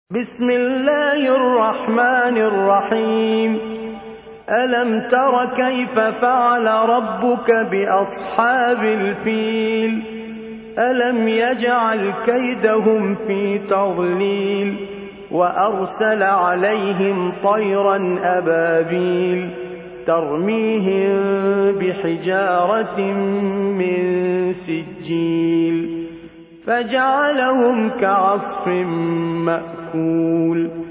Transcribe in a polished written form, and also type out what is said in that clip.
بسم الله الرحمن الرحيم ألم تر كيف فعل ربك بأصحاب الفيل ألم يجعل كيدهم في تضليل وأرسل عليهم طيرا أبابيل ترميهم بحجارة من سجيل فجعلهم كعصف مأكول